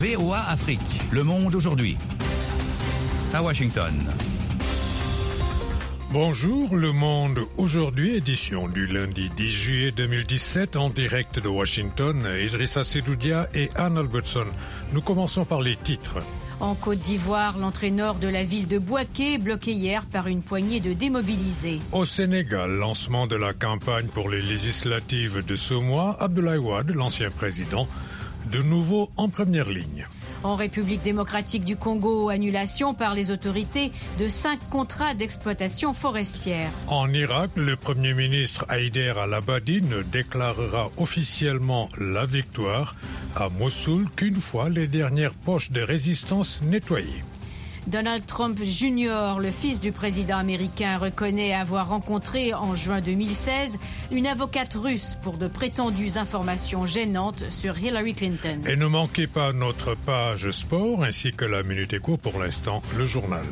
VOA Afrique, le monde aujourd'hui. À Washington. Bonjour, le monde aujourd'hui, édition du lundi 10 juillet 2017 en direct de Washington. Idrissa Sedoudia et Anne Albertson. Nous commençons par les titres. En Côte d'Ivoire, l'entraîneur de la ville de Bouaké bloqué hier par une poignée de démobilisés. Au Sénégal, lancement de la campagne pour les législatives de ce mois, Abdoulaye Wade, l'ancien président, de nouveau en première ligne. En République démocratique du Congo, annulation par les autorités de 5 contrats d'exploitation forestière. En Irak, le Premier ministre Haïder al-Abadi ne déclarera officiellement la victoire à Mossoul qu'une fois les dernières poches de résistance nettoyées. Donald Trump Jr., le fils du président américain, reconnaît avoir rencontré en juin 2016 une avocate russe pour de prétendues informations gênantes sur Hillary Clinton. Et ne manquez pas notre page sport ainsi que la Minute Éco, pour l'instant, le journal.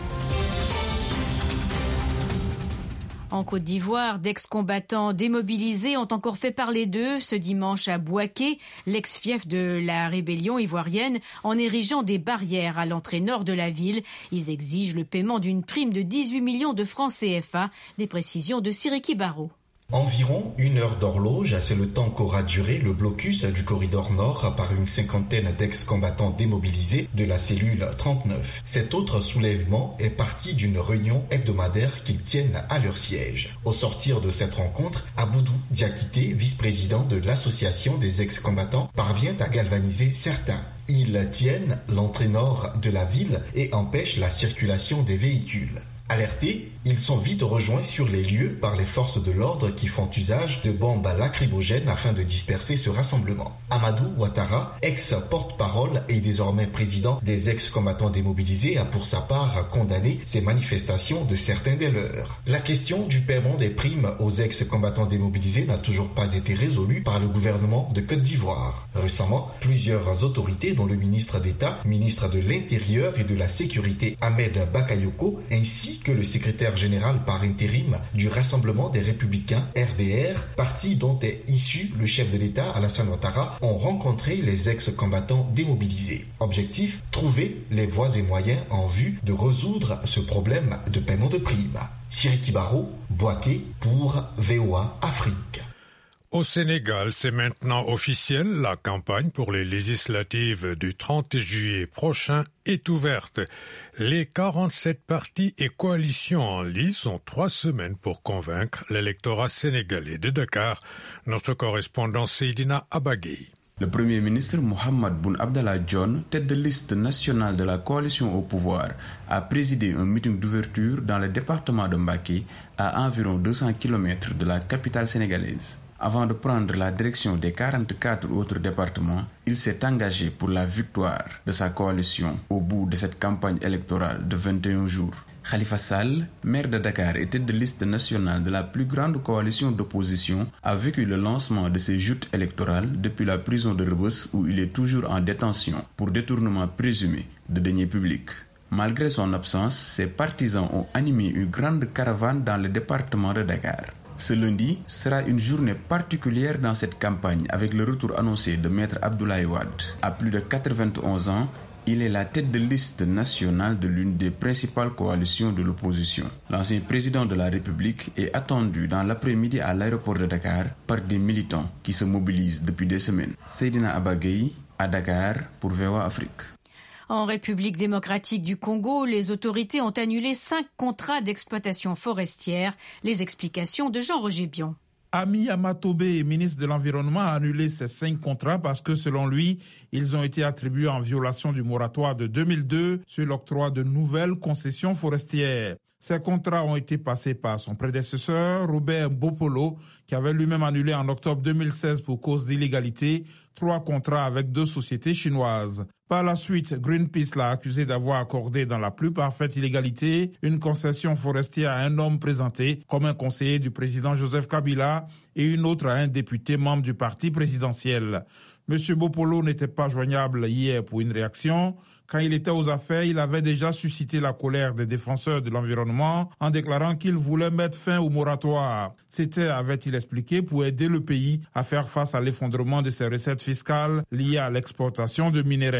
En Côte d'Ivoire, d'ex-combattants démobilisés ont encore fait parler d'eux ce dimanche à Bouaké, l'ex-fief de la rébellion ivoirienne, en érigeant des barrières à l'entrée nord de la ville. Ils exigent le paiement d'une prime de 18 millions de francs CFA. Les précisions de Siriki Baro. Environ 1 heure d'horloge, c'est le temps qu'aura duré le blocus du corridor nord par une cinquantaine d'ex-combattants démobilisés de la cellule 39. Cet autre soulèvement est parti d'une réunion hebdomadaire qu'ils tiennent à leur siège. Au sortir de cette rencontre, Aboudou Diakité, vice-président de l'association des ex-combattants, parvient à galvaniser certains. Ils tiennent l'entrée nord de la ville et empêchent la circulation des véhicules. Alertés, ils sont vite rejoints sur les lieux par les forces de l'ordre qui font usage de bombes lacrymogènes afin de disperser ce rassemblement. Amadou Ouattara, ex-porte-parole et désormais président des ex-combattants démobilisés, a pour sa part condamné ces manifestations de certains des leurs. La question du paiement des primes aux ex-combattants démobilisés n'a toujours pas été résolue par le gouvernement de Côte d'Ivoire. Récemment, plusieurs autorités, dont le ministre d'État, ministre de l'Intérieur et de la Sécurité Ahmed Bakayoko, ainsi que le secrétaire général par intérim du Rassemblement des Républicains RDR, parti dont est issu le chef de l'État Alassane Ouattara, ont rencontré les ex-combattants démobilisés. Objectif, trouver les voies et moyens en vue de résoudre ce problème de paiement de primes. Siriki Baro, Bouaké pour VOA Afrique. Au Sénégal, c'est maintenant officiel, la campagne pour les législatives du 30 juillet prochain est ouverte. Les 47 partis et coalitions en lice ont 3 semaines pour convaincre l'électorat sénégalais. De Dakar, notre correspondant Seydina Abagui. Le Premier ministre Mohamed Boun Abdallah Dionne, tête de liste nationale de la coalition au pouvoir, a présidé un meeting d'ouverture dans le département de Mbacké, à environ 200 km de la capitale sénégalaise. Avant de prendre la direction des 44 autres départements, il s'est engagé pour la victoire de sa coalition au bout de cette campagne électorale de 21 jours. Khalifa Sall, maire de Dakar et tête de liste nationale de la plus grande coalition d'opposition, a vécu le lancement de ses joutes électorales depuis la prison de Rebeuss où il est toujours en détention pour détournement présumé de deniers publics. Malgré son absence, ses partisans ont animé une grande caravane dans le département de Dakar. Ce lundi sera une journée particulière dans cette campagne avec le retour annoncé de Maître Abdoulaye Wade. À plus de 91 ans, il est la tête de liste nationale de l'une des principales coalitions de l'opposition. L'ancien président de la République est attendu dans l'après-midi à l'aéroport de Dakar par des militants qui se mobilisent depuis des semaines. Seydina Abagui à Dakar pour VOA Afrique. En République démocratique du Congo, les autorités ont annulé 5 contrats d'exploitation forestière. Les explications de Jean-Roger Bion. Ami Amatobé, ministre de l'Environnement, a annulé ces 5 contrats parce que, selon lui, ils ont été attribués en violation du moratoire de 2002 sur l'octroi de nouvelles concessions forestières. Ces contrats ont été passés par son prédécesseur, Robert Bopolo, qui avait lui-même annulé en octobre 2016 pour cause d'illégalité 3 contrats avec 2 sociétés chinoises. Par la suite, Greenpeace l'a accusé d'avoir accordé dans la plus parfaite illégalité une concession forestière à un homme présenté comme un conseiller du président Joseph Kabila et une autre à un député membre du parti présidentiel. M. Bopolo n'était pas joignable hier pour une réaction. Quand il était aux affaires, il avait déjà suscité la colère des défenseurs de l'environnement en déclarant qu'il voulait mettre fin au moratoire. C'était, avait-il expliqué, pour aider le pays à faire face à l'effondrement de ses recettes fiscales liées à l'exportation de minerais.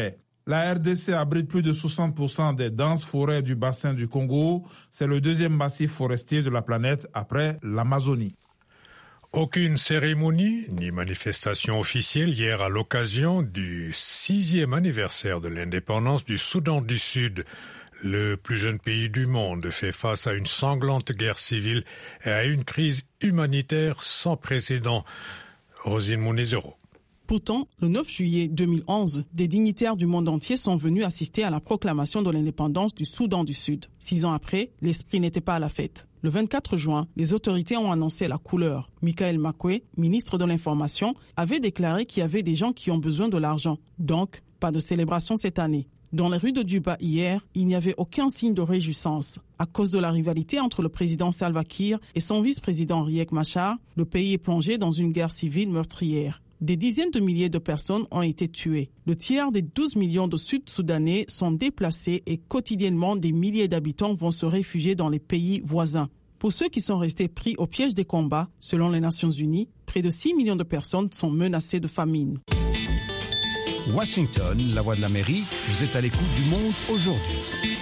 La RDC abrite plus de 60% des denses forêts du bassin du Congo. C'est le deuxième massif forestier de la planète après l'Amazonie. Aucune cérémonie ni manifestation officielle hier à l'occasion du 6e anniversaire de l'indépendance du Soudan du Sud. Le plus jeune pays du monde fait face à une sanglante guerre civile et à une crise humanitaire sans précédent. Rosine Mounezero. Pourtant, le 9 juillet 2011, des dignitaires du monde entier sont venus assister à la proclamation de l'indépendance du Soudan du Sud. 6 ans après, l'esprit n'était pas à la fête. Le 24 juin, les autorités ont annoncé la couleur. Michael Makwe, ministre de l'Information, avait déclaré qu'il y avait des gens qui ont besoin de l'argent. Donc, pas de célébration cette année. Dans les rues de Juba hier, il n'y avait aucun signe de réjouissance. À cause de la rivalité entre le président Salva Kiir et son vice-président Riek Machar, le pays est plongé dans une guerre civile meurtrière. Des dizaines de milliers de personnes ont été tuées. Le tiers des 12 millions de Sud-Soudanais sont déplacés et quotidiennement des milliers d'habitants vont se réfugier dans les pays voisins. Pour ceux qui sont restés pris au piège des combats, selon les Nations Unies, près de 6 millions de personnes sont menacées de famine. Washington, la voix de l'Amérique, vous êtes à l'écoute du monde aujourd'hui.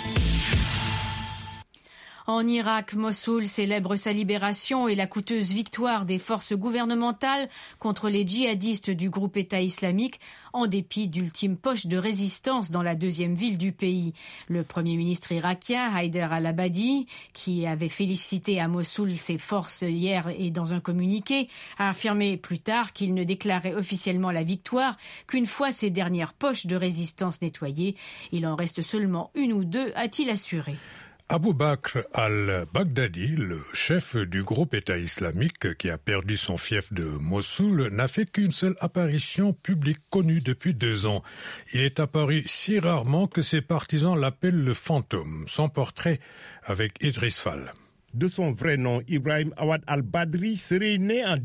En Irak, Mossoul célèbre sa libération et la coûteuse victoire des forces gouvernementales contre les djihadistes du groupe État islamique, en dépit d'ultimes poches de résistance dans la deuxième ville du pays. Le Premier ministre irakien, Haider al-Abadi, qui avait félicité à Mossoul ses forces hier et dans un communiqué, a affirmé plus tard qu'il ne déclarait officiellement la victoire qu'une fois ces dernières poches de résistance nettoyées. Il en reste seulement une ou deux, a-t-il assuré. Abu Bakr al-Baghdadi, le chef du groupe État islamique qui a perdu son fief de Mossoul, n'a fait qu'une seule apparition publique connue depuis 2 ans. Il est apparu si rarement que ses partisans l'appellent le fantôme. Son portrait avec Idriss Fall. De son vrai nom, Ibrahim Awad al-Badri serait né en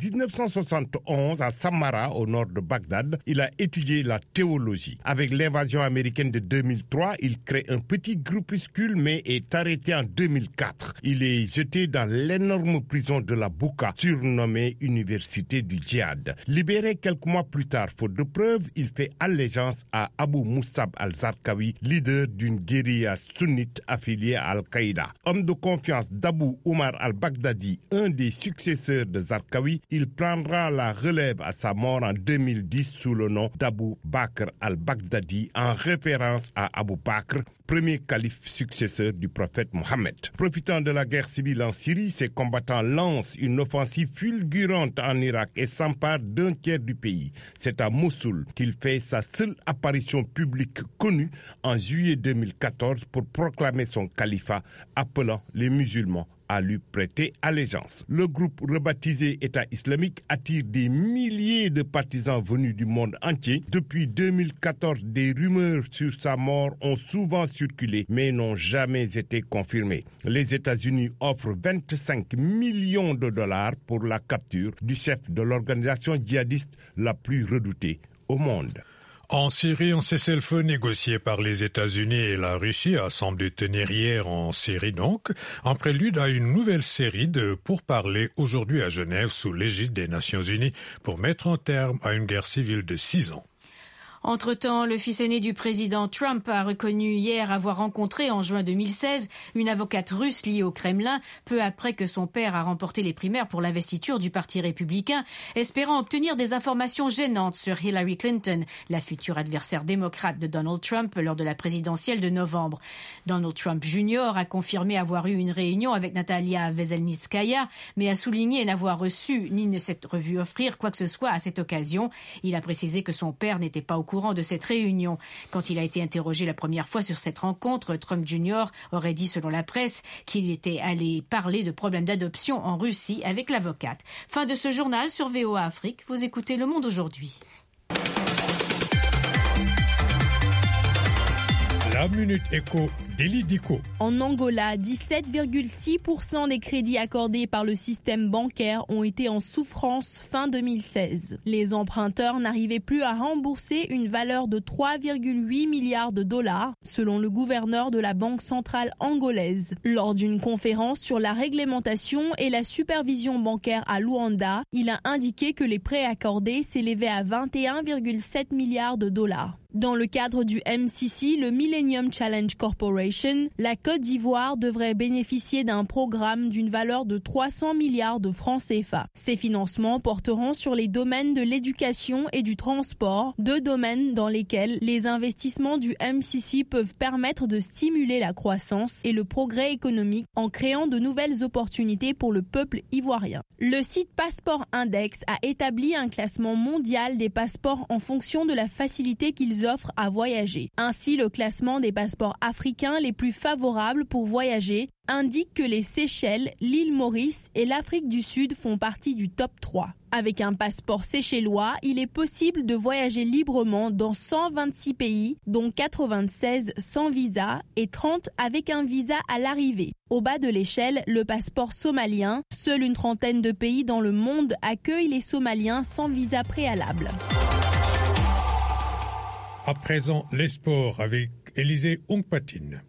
1971 à Samarra, au nord de Bagdad. Il a étudié la théologie. Avec l'invasion américaine de 2003, il crée un petit groupuscule mais est arrêté en 2004. Il est jeté dans l'énorme prison de la Bouka, surnommée Université du Djihad. Libéré quelques mois plus tard, faute de preuves, il fait allégeance à Abu Musab al-Zarqawi, leader d'une guérilla sunnite affiliée à Al-Qaïda. Homme de confiance d'Abu Omar al-Baghdadi, un des successeurs de Zarqawi, il prendra la relève à sa mort en 2010 sous le nom d'Abu Bakr al-Baghdadi, en référence à Abu Bakr, premier calife successeur du prophète Mohammed. Profitant de la guerre civile en Syrie, ces combattants lancent une offensive fulgurante en Irak et s'emparent d'un tiers du pays. C'est à Mossoul qu'il fait sa seule apparition publique connue en juillet 2014 pour proclamer son califat, appelant les musulmans à lui prêter allégeance. Le groupe rebaptisé État islamique attire des milliers de partisans venus du monde entier. Depuis 2014, des rumeurs sur sa mort ont souvent circulé, mais n'ont jamais été confirmées. Les États-Unis offrent 25 millions de dollars pour la capture du chef de l'organisation djihadiste la plus redoutée au monde. En Syrie, un cessez-le-feu négocié par les États-Unis et la Russie a semblé tenir hier en Syrie donc, en prélude à une nouvelle série de pourparlers aujourd'hui à Genève sous l'égide des Nations Unies pour mettre un terme à une guerre civile de 6 ans. Entre-temps, le fils aîné du président Trump a reconnu hier avoir rencontré en juin 2016 une avocate russe liée au Kremlin, peu après que son père a remporté les primaires pour l'investiture du Parti républicain, espérant obtenir des informations gênantes sur Hillary Clinton, la future adversaire démocrate de Donald Trump lors de la présidentielle de novembre. Donald Trump Jr. a confirmé avoir eu une réunion avec Natalia Veselnitskaya, mais a souligné n'avoir reçu ni ne s'être revu offrir quoi que ce soit à cette occasion. Il a précisé que son père n'était pas au courant de cette réunion. Quand il a été interrogé la première fois sur cette rencontre, Trump Jr. aurait dit selon la presse qu'il était allé parler de problèmes d'adoption en Russie avec l'avocate. Fin de ce journal sur VOA Afrique. Vous écoutez Le Monde aujourd'hui. La Minute Éco d'Eli Diko. En Angola, 17,6% des crédits accordés par le système bancaire ont été en souffrance fin 2016. Les emprunteurs n'arrivaient plus à rembourser une valeur de 3,8 milliards de dollars, selon le gouverneur de la Banque centrale angolaise. Lors d'une conférence sur la réglementation et la supervision bancaire à Luanda, il a indiqué que les prêts accordés s'élevaient à 21,7 milliards de dollars. Dans le cadre du MCC, le Millennium Challenge Corporation, la Côte d'Ivoire devrait bénéficier d'un programme d'une valeur de 300 milliards de francs CFA. Ces financements porteront sur les domaines de l'éducation et du transport, deux domaines dans lesquels les investissements du MCC peuvent permettre de stimuler la croissance et le progrès économique en créant de nouvelles opportunités pour le peuple ivoirien. Le site Passeport Index a établi un classement mondial des passeports en fonction de la facilité qu'ils offrent à voyager. Ainsi, le classement des passeports africains les plus favorables pour voyager indique que les Seychelles, l'île Maurice et l'Afrique du Sud font partie du top 3. Avec un passeport seychellois, il est possible de voyager librement dans 126 pays, dont 96 sans visa et 30 avec un visa à l'arrivée. Au bas de l'échelle, le passeport somalien. Seule une trentaine de pays dans le monde accueillent les Somaliens sans visa préalable. À présent, les sports avec Élisée Ongpatine.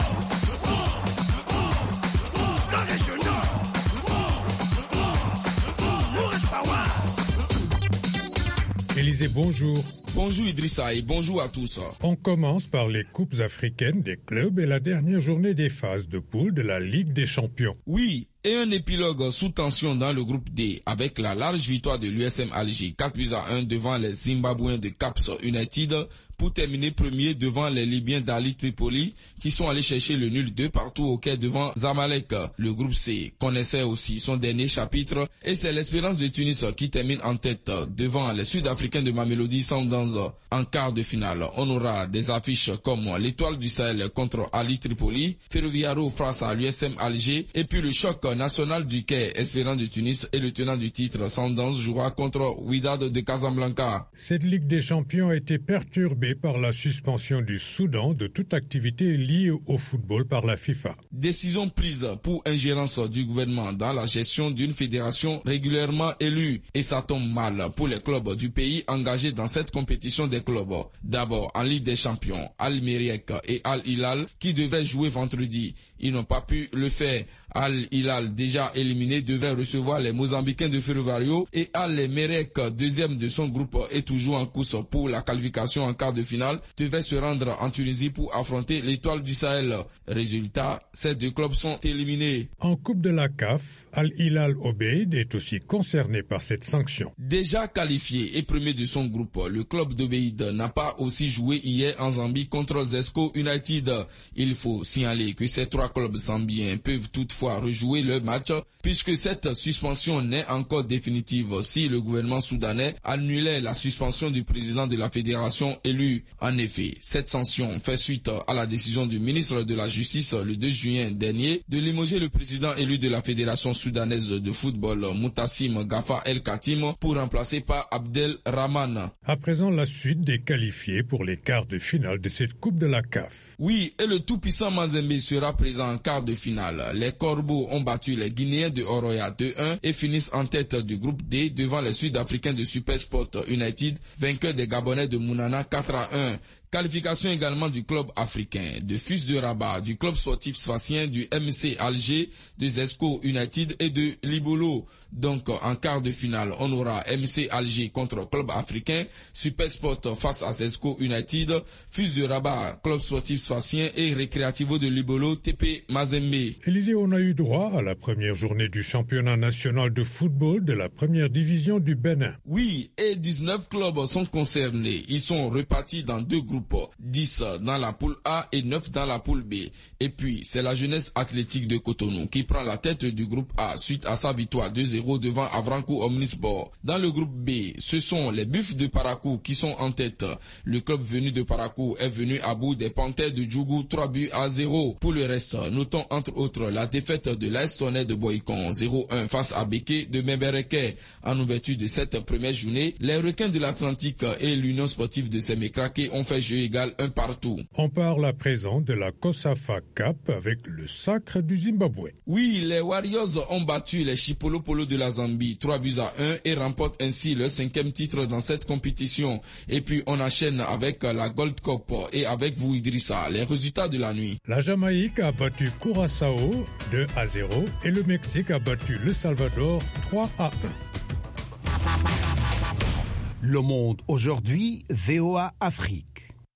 Élisée, bonjour. Bonjour Idrissa et bonjour à tous. On commence par les coupes africaines des clubs et la dernière journée des phases de poule de la Ligue des champions. Oui, et un épilogue sous tension dans le groupe D avec la large victoire de l'USM Alger 4-1 devant les Zimbabwéens de Caps United pour terminer premier devant les Libyens d'Ali Tripoli qui sont allés chercher le nul 2-2 au Caire devant Zamalek. Le groupe C connaissait aussi son dernier chapitre et c'est l'Espérance de Tunis qui termine en tête devant les Sud-Africains de Mamelodi Sundowns. En quart de finale, on aura des affiches comme l'Étoile du Sahel contre Ali Tripoli, Ferroviaro face à l'USM Alger et puis le choc national du Caire, Espérance de Tunis et le tenant du titre Sundowns jouera contre Wydad de Casablanca. Cette Ligue des champions a été perturbée par la suspension du Soudan de toute activité liée au football par la FIFA. Décision prise pour ingérence du gouvernement dans la gestion d'une fédération régulièrement élue et ça tombe mal pour les clubs du pays engagés dans cette compétition des clubs. D'abord en Ligue des champions, Al-Merreikh et Al-Hilal qui devaient jouer vendredi. Ils n'ont pas pu le faire. Al-Hilal, déjà éliminé, devrait recevoir les Mozambicains de Ferroviario et Al-Merreikh, deuxième de son groupe, est toujours en course pour la qualification en quart de finale, devait se rendre en Tunisie pour affronter l'Étoile du Sahel. Résultat, ces deux clubs sont éliminés. En Coupe de la CAF, Al-Hilal Obeid est aussi concerné par cette sanction. Déjà qualifié et premier de son groupe, le club d'Obeid n'a pas aussi joué hier en Zambie contre Zesco United. Il faut signaler que ces trois clubs zambiens peuvent toutefois rejouer leur match puisque cette suspension n'est encore définitive si le gouvernement soudanais annulait la suspension du président de la fédération élu. En effet, cette sanction fait suite à la décision du ministre de la Justice le 2 juin dernier de limoger le président élu de la fédération soudanaise de football Mutassim Gafa El Khatim pour remplacer par Abdel Rahman. À présent, la suite des qualifiés pour les quarts de finale de cette Coupe de la CAF. Oui, et le tout-puissant Mazembe sera présent en quart de finale. Les Corbeaux ont battu les Guinéens de Oroya 2-1 et finissent en tête du groupe D devant les Sud-Africains de Supersport United, vainqueurs des Gabonais de Mounana 4-1. Qualification également du club africain, de FUS de Rabat, du club sportif sfaxien, du MC Alger, de Zesco United et de Libolo. Donc en quart de finale, on aura MC Alger contre club africain, Supersport face à Zesco United, FUS de Rabat, club sportif sfaxien et Recreativo de Libolo, TP Mazembe. Élisée, on a eu droit à la première journée du championnat national de football de la première division du Bénin. Oui, et 19 clubs sont concernés. Ils sont repartis dans deux groupes. 10 dans la poule A et 9 dans la poule B. Et puis, c'est la jeunesse athlétique de Cotonou qui prend la tête du groupe A suite à sa victoire 2-0 devant Avranco Omnisport. Dans le groupe B, ce sont les Buffs de Parakou qui sont en tête. Le club venu de Parakou est venu à bout des Panthères de Djougou 3-0. Pour le reste, notons entre autres la défaite de l'AS Tonnerre de Boycon 0-1 face à Béké de Membereke. En ouverture de cette première journée, les Requins de l'Atlantique et l'Union sportive de Sémékraké ont fait jeu égal 1-1. On parle à présent de la COSAFA Cup avec le sacre du Zimbabwe. Oui, les Warriors ont battu les Chipolopolo de la Zambie 3-1 et remportent ainsi leur 5e titre dans cette compétition. Et puis on enchaîne avec la Gold Cup et avec vous Idrissa, les résultats de la nuit. La Jamaïque a battu Curaçao 2-0 et le Mexique a battu le Salvador 3-1. Le Monde aujourd'hui, VOA Afrique.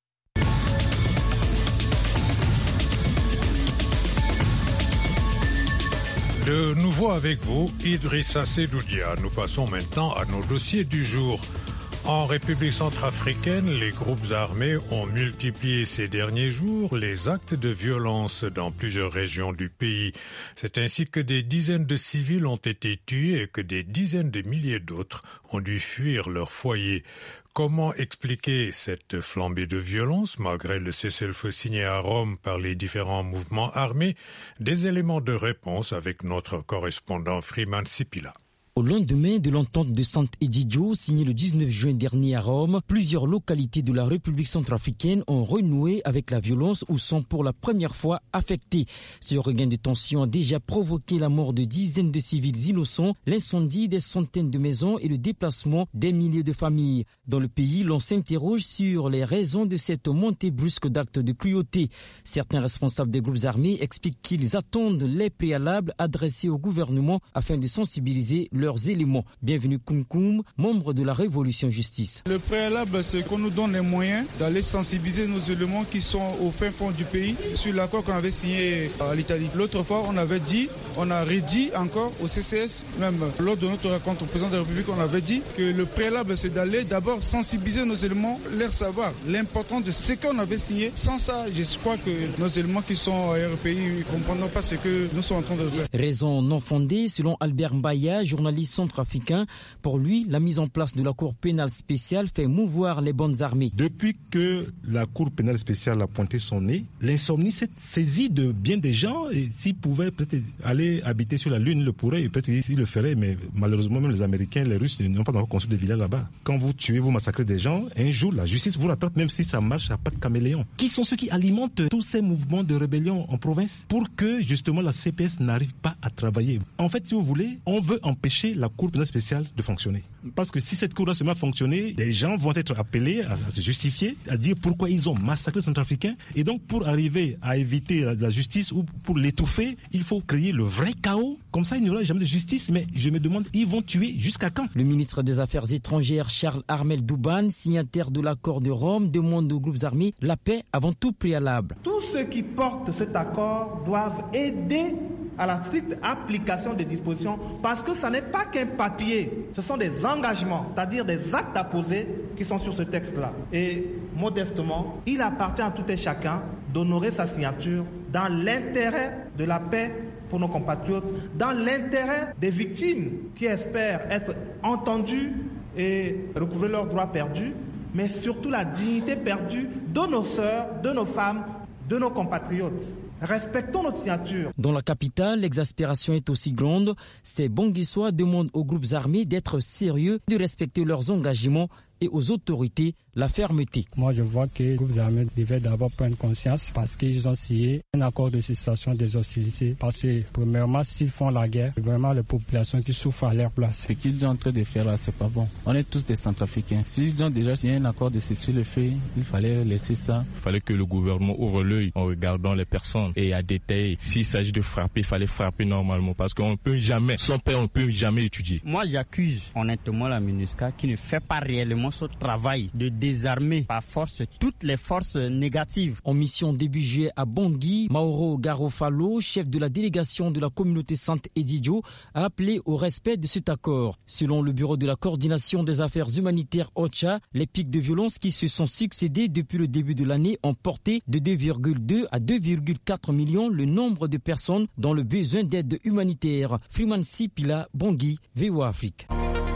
De nouveau avec vous, Idrissa Sedoudia. Nous passons maintenant à nos dossiers du jour. En République centrafricaine, les groupes armés ont multiplié ces derniers jours les actes de violence dans plusieurs régions du pays. C'est ainsi que des dizaines de civils ont été tués et que des dizaines de milliers d'autres ont dû fuir leur foyer. Comment expliquer cette flambée de violence malgré le cessez-le-feu signé à Rome par les différents mouvements armés? Des éléments de réponse avec notre correspondant Freeman Sipila. Au lendemain de l'entente de Sant'Egidio signée le 19 juin dernier à Rome, plusieurs localités de la République centrafricaine ont renoué avec la violence ou sont pour la première fois affectées. Ce regain de tension a déjà provoqué la mort de dizaines de civils innocents, l'incendie des centaines de maisons et le déplacement des milliers de familles. Dans le pays, l'on s'interroge sur les raisons de cette montée brusque d'actes de cruauté. Certains responsables des groupes armés expliquent qu'ils attendent les préalables adressés au gouvernement afin de sensibiliser leurs éléments. Bienvenue Koum, membre de la Révolution Justice. Le préalable, c'est qu'on nous donne les moyens d'aller sensibiliser nos éléments qui sont au fin fond du pays sur l'accord qu'on avait signé à l'Italie. L'autre fois, on avait dit, on a redit encore au CCS, même lors de notre rencontre au président de la République, on avait dit que le préalable, c'est d'aller d'abord sensibiliser nos éléments, leur savoir l'importance de ce qu'on avait signé. Sans ça, je crois que nos éléments qui sont ailleurs au pays ne comprendront pas ce que nous sommes en train de faire. Raison non fondée, selon Albert Mbaya, journaliste centrafricain. Pour lui, la mise en place de la Cour pénale spéciale fait mouvoir les bandes armées. Depuis que la Cour pénale spéciale a pointé son nez, l'insomnie s'est saisie de bien des gens et s'ils pouvaient peut-être aller habiter sur la Lune, ils le pourraient et peut-être ils le feraient, mais malheureusement même les Américains, les Russes n'ont pas encore construit des villas là-bas. Quand vous tuez, vous massacrez des gens, un jour la justice vous rattrape même si ça marche à pas de caméléon. Qui sont ceux qui alimentent tous ces mouvements de rébellion en province pour que justement la CPS n'arrive pas à travailler? En fait, si vous voulez, on veut empêcher la Cour pénale spéciale de fonctionner. Parce que si cette Cour se met à fonctionner, des gens vont être appelés à se justifier, à dire pourquoi ils ont massacré les Centrafricains. Et donc, pour arriver à éviter la justice ou pour l'étouffer, il faut créer le vrai chaos. Comme ça, il n'y aura jamais de justice. Mais je me demande, ils vont tuer jusqu'à quand? Le ministre des Affaires étrangères, Charles Armel Douban, signataire de l'accord de Rome, demande aux groupes armés la paix avant tout préalable. Tous ceux qui portent cet accord doivent aider à la stricte application des dispositions, parce que ça n'est pas qu'un papier, ce sont des engagements, c'est-à-dire des actes à poser qui sont sur ce texte-là. Et modestement, il appartient à tout et chacun d'honorer sa signature dans l'intérêt de la paix pour nos compatriotes, dans l'intérêt des victimes qui espèrent être entendues et recouvrer leurs droits perdus, mais surtout la dignité perdue de nos sœurs, de nos femmes, de nos compatriotes. Respectons notre signature. Dans la capitale, l'exaspération est aussi grande. Ces Bonguissois demandent aux groupes armés d'être sérieux, de respecter leurs engagements et aux autorités la fermeté. Moi, je vois que les groupes armés devaient d'abord prendre conscience parce qu'ils ont signé un accord de cessation des hostilités. Parce que, premièrement, s'ils font la guerre, c'est vraiment les populations qui souffrent à leur place. Ce qu'ils sont en train de faire là, c'est pas bon. On est tous des Centrafricains. S'ils ont déjà signé un accord de cessez-le-feu, il fallait laisser ça. Il fallait que le gouvernement ouvre l'œil en regardant les personnes et à détailler. S'il s'agit de frapper, il fallait frapper normalement parce qu'on ne peut jamais, sans paix, on ne peut jamais étudier. Moi, j'accuse honnêtement la MINUSCA qui ne fait pas réellement ce travail de désarmer par force toutes les forces négatives. En mission début juillet à Bangui, Mauro Garofalo, chef de la délégation de la communauté Sant'Egidio, a appelé au respect de cet accord. Selon le bureau de la coordination des affaires humanitaires OCHA, les pics de violence qui se sont succédés depuis le début de l'année ont porté de 2,2 à 2,4 millions le nombre de personnes dans le besoin d'aide humanitaire. Freeman Sipila, Bangui, VOA Afrique.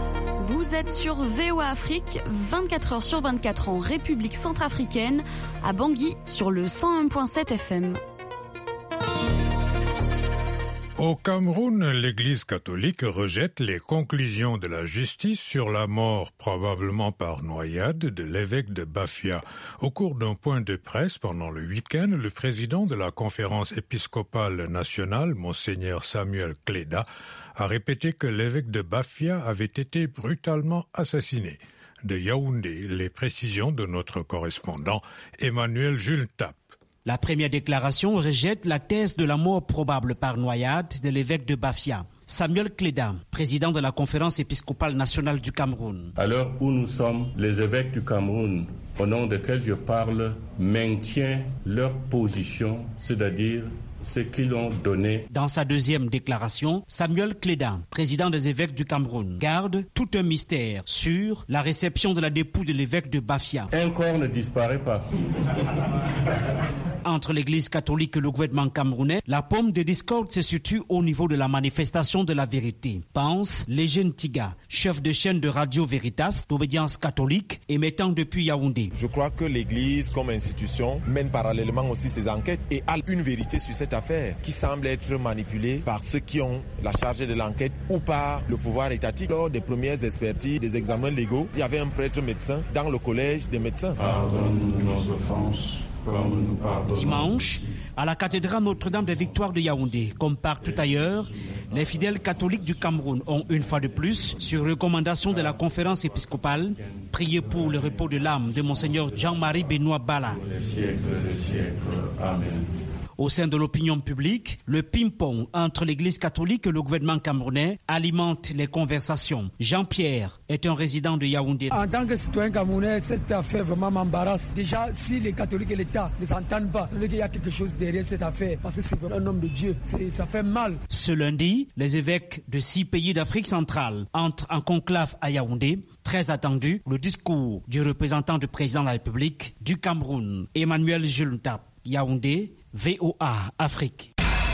Vous êtes sur VOA Afrique, 24 heures sur 24 en République centrafricaine, à Bangui sur le 101.7 FM. Au Cameroun, l'Église catholique rejette les conclusions de la justice sur la mort, probablement par noyade, de l'évêque de Bafia. Au cours d'un point de presse pendant le week-end, le président de la conférence épiscopale nationale, Monseigneur Samuel Cléda, a répété que l'évêque de Bafia avait été brutalement assassiné. De Yaoundé, les précisions de notre correspondant Emmanuel Jules Tap. La première déclaration rejette la thèse de la mort probable par noyade de l'évêque de Bafia. Samuel Cléda, président de la conférence épiscopale nationale du Cameroun. À l'heure où nous sommes, les évêques du Cameroun, au nom desquels je parle, maintiennent leur position, c'est-à-dire ce qu'ils ont donné. Dans sa deuxième déclaration, Samuel Cléda, président des évêques du Cameroun, garde tout un mystère sur la réception de la dépouille de l'évêque de Bafia. Un corps ne disparaît pas. Entre l'église catholique et le gouvernement camerounais, la pomme de discorde se situe au niveau de la manifestation de la vérité. Pense Légène Tiga, chef de chaîne de Radio Veritas, d'obédience catholique, émettant depuis Yaoundé. Je crois que l'église, comme institution, mène parallèlement aussi ses enquêtes et a une vérité sur cette affaire qui semble être manipulée par ceux qui ont la charge de l'enquête ou par le pouvoir étatique. Lors des premières expertises, des examens légaux, il y avait un prêtre médecin dans le collège des médecins. Pardonne-nous nos offenses. Dimanche, à la cathédrale Notre-Dame des Victoires de Yaoundé, comme partout ailleurs, les fidèles catholiques du Cameroun ont une fois de plus, sur recommandation de la conférence épiscopale, prié pour le repos de l'âme de Monseigneur Jean-Marie Benoît Bala. Amen. Au sein de l'opinion publique, le ping-pong entre l'église catholique et le gouvernement camerounais alimente les conversations. Jean-Pierre est un résident de Yaoundé. En tant que citoyen camerounais, cette affaire vraiment m'embarrasse. Déjà, si les catholiques et l'État ne s'entendent pas, il y a quelque chose derrière cette affaire, parce que c'est vraiment un homme de Dieu. Ça fait mal. Ce lundi, les évêques de 6 pays d'Afrique centrale entrent en conclave à Yaoundé. Très attendu, le discours du représentant du président de la République du Cameroun, Emmanuel Jules Ntap. Yaoundé, VOA Afrique.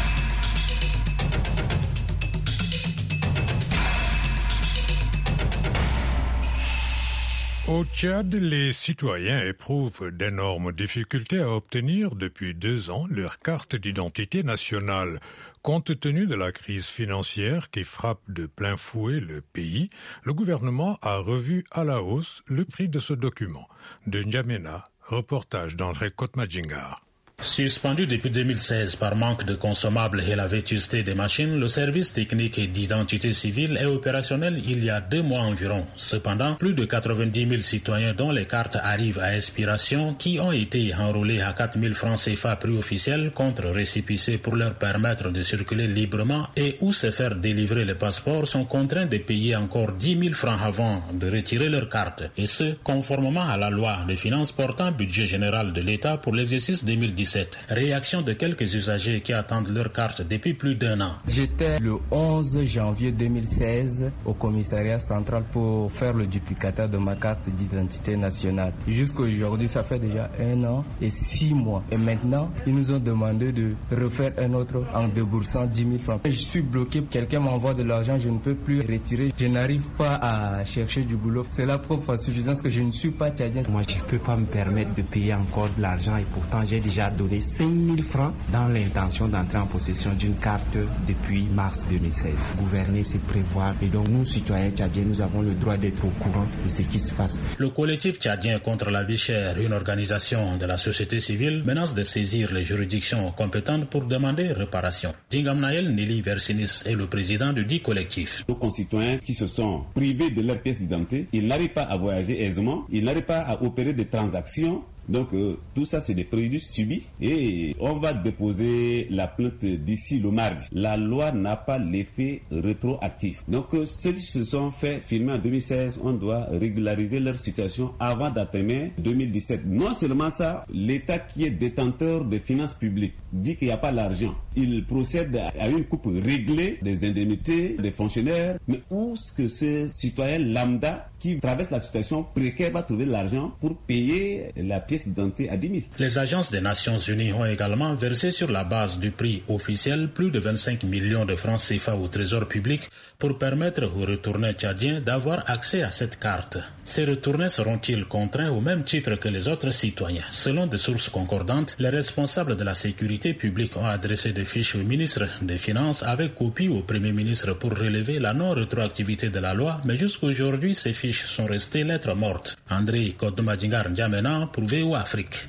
Au Tchad, les citoyens éprouvent d'énormes difficultés à obtenir depuis 2 ans leur carte d'identité nationale. Compte tenu de la crise financière qui frappe de plein fouet le pays, le gouvernement a revu à la hausse le prix de ce document. De N'Djamena, reportage d'André Kotmadjingar. Suspendu depuis 2016 par manque de consommables et la vétusté des machines, le service technique et d'identité civile est opérationnel il y a 2 mois environ. Cependant, plus de 90 000 citoyens dont les cartes arrivent à expiration, qui ont été enrôlés à 4 000 francs CFA prix officiel contre récépissé pour leur permettre de circuler librement et ou se faire délivrer les passeports, sont contraints de payer encore 10 000 francs avant de retirer leur carte. Et ce, conformément à la loi des finances portant budget général de l'État pour l'exercice 2017. Réaction de quelques usagers qui attendent leur carte depuis plus d'1 an. J'étais le 11 janvier 2016 au commissariat central pour faire le duplicateur de ma carte d'identité nationale. Jusqu'à aujourd'hui, ça fait déjà 1 an et 6 mois. Et maintenant, ils nous ont demandé de refaire un autre en déboursant 10 000 francs. Je suis bloqué, quelqu'un m'envoie de l'argent, je ne peux plus retirer. Je n'arrive pas à chercher du boulot. C'est la preuve à suffisance que je ne suis pas tchadien. Moi, je ne peux pas me permettre de payer encore de l'argent et pourtant j'ai déjà donné 5 000 francs dans l'intention d'entrer en possession d'une carte depuis mars 2016. Gouverner, c'est prévoir. Et donc, nous, citoyens tchadiens, nous avons le droit d'être au courant de ce qui se passe. Le collectif tchadien contre la vie chère, une organisation de la société civile, menace de saisir les juridictions compétentes pour demander réparation. Dingamnaël Nelly Versinis est le président du dit collectif. Nos concitoyens qui se sont privés de leur pièce d'identité, ils n'arrivent pas à voyager aisément, ils n'arrivent pas à opérer des transactions. Donc tout ça c'est des préjudices subis et on va déposer la plainte d'ici le mardi. La loi n'a pas l'effet rétroactif. Donc ceux qui se sont fait filmer en 2016, on doit régulariser leur situation avant d'atteindre 2017. Non seulement ça, l'État qui est détenteur des finances publiques dit qu'il n'y a pas l'argent. Il procède à une coupe réglée des indemnités des fonctionnaires. Mais où est-ce que ce citoyen lambda qui traverse la situation précaire va trouver l'argent pour payer la pièce d'identité à 10 000? Les agences des Nations Unies ont également versé sur la base du prix officiel plus de 25 millions de francs CFA au trésor public pour permettre aux retournés tchadiens d'avoir accès à cette carte. Ces retournés seront-ils contraints au même titre que les autres citoyens? Selon des sources concordantes, les responsables de la sécurité publique ont adressé des fiches au ministre des Finances avec copie au Premier ministre pour relever la non-rétroactivité de la loi, mais jusqu'aujourd'hui, ces fiches sont restées lettres mortes. André Kotmadjingar N'Djamena pour VOA Afrique.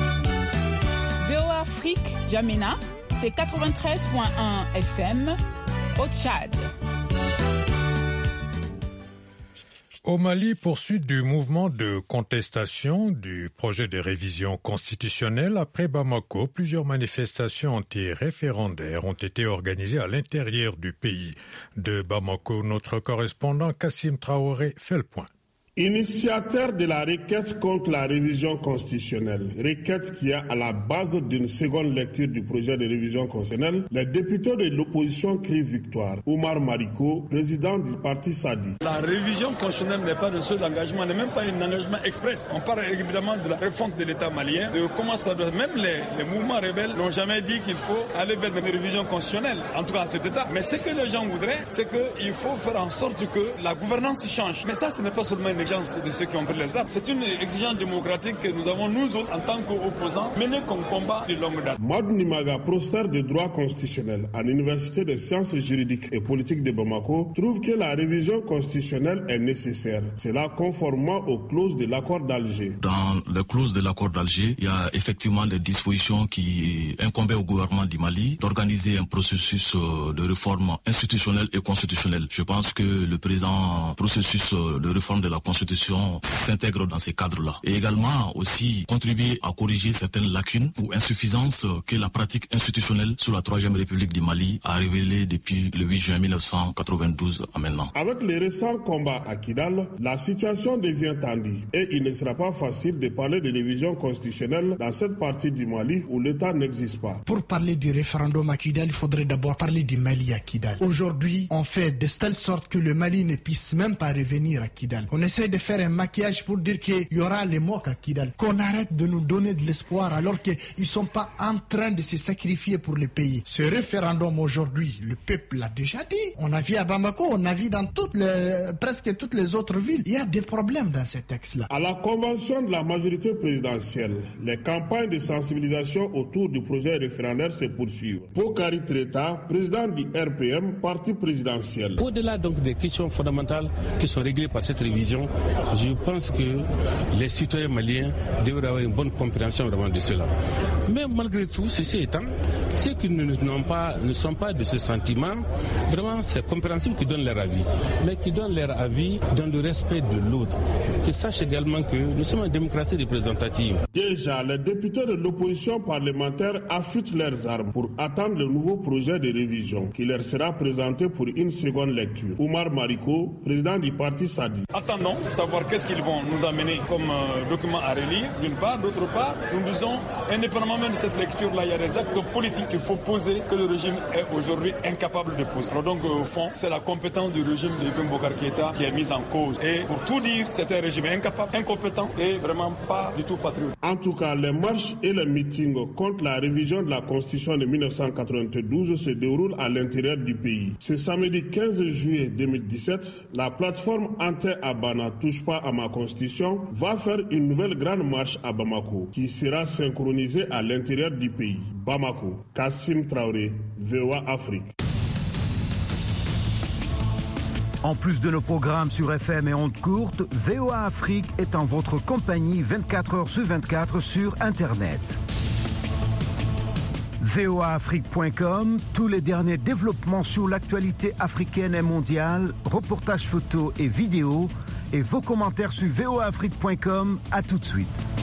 VOA Afrique, N'Djamena, c'est 93.1 FM au Tchad. Au Mali, poursuite du mouvement de contestation du projet de révision constitutionnelle. Après Bamako, plusieurs manifestations anti-référendaires ont été organisées à l'intérieur du pays. De Bamako, notre correspondant Kassim Traoré fait le point. Initiateur de la requête contre la révision constitutionnelle, requête qui est à la base d'une seconde lecture du projet de révision constitutionnelle, les députés de l'opposition crient victoire. Oumar Mariko, président du parti Sadi. La révision constitutionnelle n'est pas de seul engagement, n'est même pas un engagement express. On parle évidemment de la refonte de l'État malien, de comment ça doit. Même les mouvements rebelles n'ont jamais dit qu'il faut aller vers une révision constitutionnelle, en tout cas à cet État. Mais ce que les gens voudraient, c'est qu'il faut faire en sorte que la gouvernance change. Mais ça, ce n'est pas seulement une de ceux qui ont pris les armes. C'est une exigence démocratique que nous avons, nous autres, en tant qu'opposants, menée comme combat de longue date. Mad Nimaga, professeur de droit constitutionnel à l'Université des sciences juridiques et politiques de Bamako, trouve que la révision constitutionnelle est nécessaire. Cela conformément aux clauses de l'accord d'Alger. Dans les clauses de l'accord d'Alger, il y a effectivement des dispositions qui incombaient au gouvernement du Mali d'organiser un processus de réforme institutionnelle et constitutionnelle. Je pense que le présent processus de réforme de la Constitution s'intègre dans ces cadres-là. Et également aussi contribuer à corriger certaines lacunes ou insuffisances que la pratique institutionnelle sous la 3e République du Mali a révélées depuis le 8 juin 1992 à maintenant. Avec les récents combats à Kidal, la situation devient tendue et il ne sera pas facile de parler de révision constitutionnelle dans cette partie du Mali où l'État n'existe pas. Pour parler du référendum à Kidal, il faudrait d'abord parler du Mali à Kidal. Aujourd'hui, on fait de telle sorte que le Mali ne puisse même pas revenir à Kidal. On essaie de faire un maquillage pour dire qu'il y aura les mocs à Kidal. Qu'on arrête de nous donner de l'espoir alors qu'ils ne sont pas en train de se sacrifier pour le pays. Ce référendum aujourd'hui, le peuple l'a déjà dit. On a vu à Bamako, on a vu dans presque toutes les autres villes. Il y a des problèmes dans ces textes-là. À la convention de la majorité présidentielle, les campagnes de sensibilisation autour du projet référendaire se poursuivent. Bokari Treta, président du RPM, parti présidentiel. Au-delà donc des questions fondamentales qui sont réglées par cette révision, je pense que les citoyens maliens devraient avoir une bonne compréhension vraiment de cela. Mais malgré tout, ceci étant, ceux qui ne sont pas de ce sentiment, vraiment c'est compréhensible qu'ils donnent leur avis, mais qu'ils donnent leur avis dans le respect de l'autre. Qu'ils sachent également que nous sommes en démocratie représentative. Déjà, les députés de l'opposition parlementaire affûtent leurs armes pour attendre le nouveau projet de révision qui leur sera présenté pour une seconde lecture. Oumar Mariko, président du parti Sadi. Attendons de savoir qu'est-ce qu'ils vont nous amener comme document à relire, d'une part. D'autre part, nous disons, indépendamment même de cette lecture-là, il y a des actes politiques qu'il faut poser que le régime est aujourd'hui incapable de poser. Alors donc, au fond, c'est la compétence du régime de Ibn Bokar Keïta qui est mise en cause. Et pour tout dire, c'est un régime incapable, incompétent et vraiment pas du tout patriote. En tout cas, les marches et les meetings contre la révision de la Constitution de 1992 se déroulent à l'intérieur du pays. Ce samedi 15 juillet 2017, la plateforme Ante-Abana Touche pas à ma Constitution va faire une nouvelle grande marche à Bamako qui sera synchronisée à l'intérieur du pays. Bamako, Kassim Traoré, VOA Afrique. En plus de nos programmes sur FM et ondes courtes, VOA Afrique est en votre compagnie 24 heures sur 24 sur Internet. voaafrique.com, tous les derniers développements sur l'actualité africaine et mondiale, reportages photos et vidéos, et vos commentaires sur voaafrique.com. À tout de suite.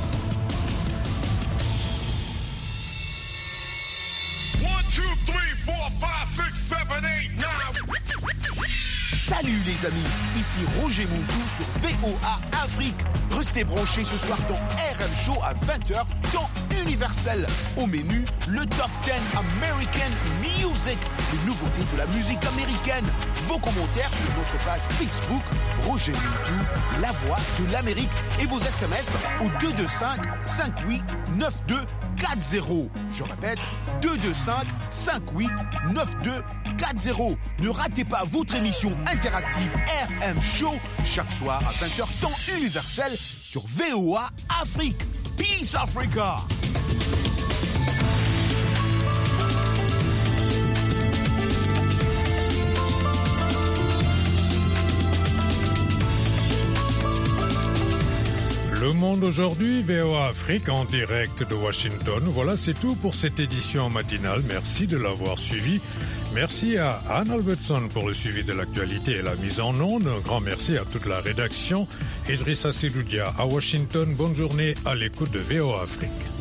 Salut les amis, ici Roger Mountou sur VOA Afrique. Restez branchés ce soir dans RM Show à 20h, temps universel. Au menu, le Top 10 American Music, les nouveautés de la musique américaine. Vos commentaires sur notre page Facebook, Roger Mountou, la voix de l'Amérique. Et vos SMS au 225 58 9240. Je répète, 225 58 9240. Ne ratez pas votre émission interactive RM Show chaque soir à 20h temps universel sur VOA Afrique. Peace Africa. Le Monde aujourd'hui, VOA Afrique en direct de Washington. Voilà, c'est tout pour cette édition matinale. Merci de l'avoir suivi. Merci à Anne Albertson pour le suivi de l'actualité et la mise en onde. Un grand merci à toute la rédaction. Idrissa Seloudia à Washington. Bonne journée à l'écoute de VOA Afrique.